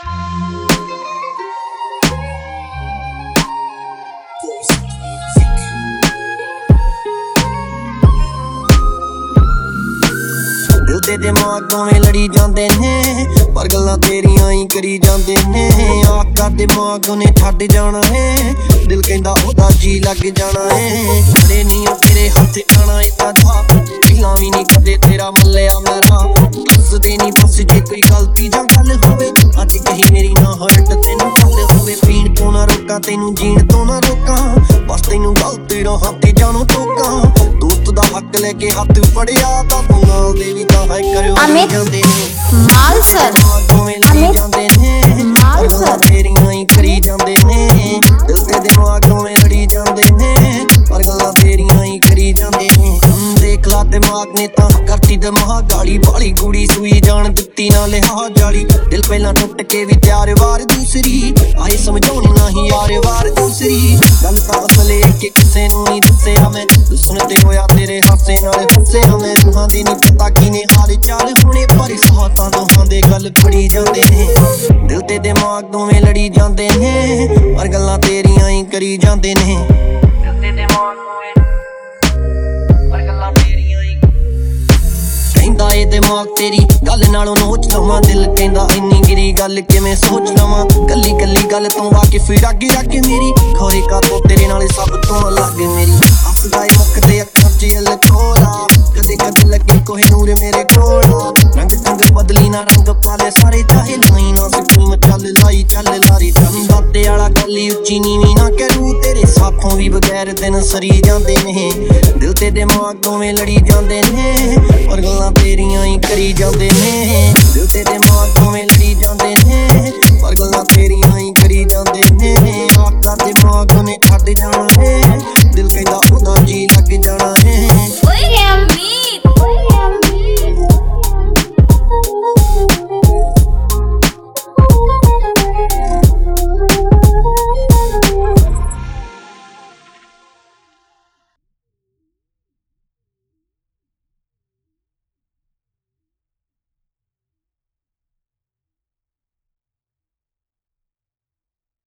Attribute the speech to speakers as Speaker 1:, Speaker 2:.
Speaker 1: दिल ते दिमाग दोवें लड़ी जांदे ने पर गल्लां तेरियां ही करी जांदे ने आका दिमाग उन्हें छड्ड जाना है दिल कहंदा ओदा जी लग जाना है तेरे नहीं तेरे हत्थ आना इदा था पिछला भी नहीं कदे तेरा मल्लिया मेरा दसदे नहीं बस जे कोई गलती जां गल होवे अज कहीं मेरी ना हर्ट तेनू गल होवे पीण तो ना रोका तेनू जीण तो ना रोका बस तेनू गलती राह ते जानो टोका दोस्त दा हक लेके हत्थ फड़िया तां तू नाल दे भी तां है करियो
Speaker 2: अमित मालसर
Speaker 1: तेरियां ही करी जांदे ने दिल ते दिमाग दोवें लड़ी जांदे ने पर गल्लां तेरियां ही करी जांदे ने देख ला दिमाग ने तां करती दिमाग गाली बाली कुड़ी सूई जान दित्ती ना लिहा जाली दिल पहला टुट के भी त्यार वार दूसरी आए समझाउण नहीं यार वार दूसरी गल तां असले कि किसे नूं नहीं दस्सिया मैं दुश्मन ते होया तेरे हासे नाल फसिया मैं तुहां दी नहीं पता किने हाल चाल होने पर साथां दोहां दे गल फड़ी जांदे ने दिल ते दिमाग दोवें लड़ी जांदे ने पर गल्लां तेरियां ही करी जांदे ने दिल ते दिमाग दोवें पर गल्लां तेरियां ही कहंदा ए दिमाग तेरी गल नालों नोच लवां दिल कहंदा इन्नी गिरी गल किवें सोच लवां गल्ली गल्ली गल तो वाकिफ रग रग मेरी खोरे का तो तेरे नाल सब तो अलग मेरी हसदा ए मुख ते अखां च लकोरा कदे कदे लगे कोहिनूर मेरे कोला रंग ढंग बदली ना रंग पाले सारे चाहे लाई ना स्कीम चल लाई चल लारी चल बाते वाला गली उच्ची नीवी ना करू तेरे साथों भी बगैर दिन सरी जांदे ने दिल ते दिमाग दोवें लड़ी जांदे ने पर गल्लां तेरियां ही करी जांदे ने दिल ते दिमाग दोवें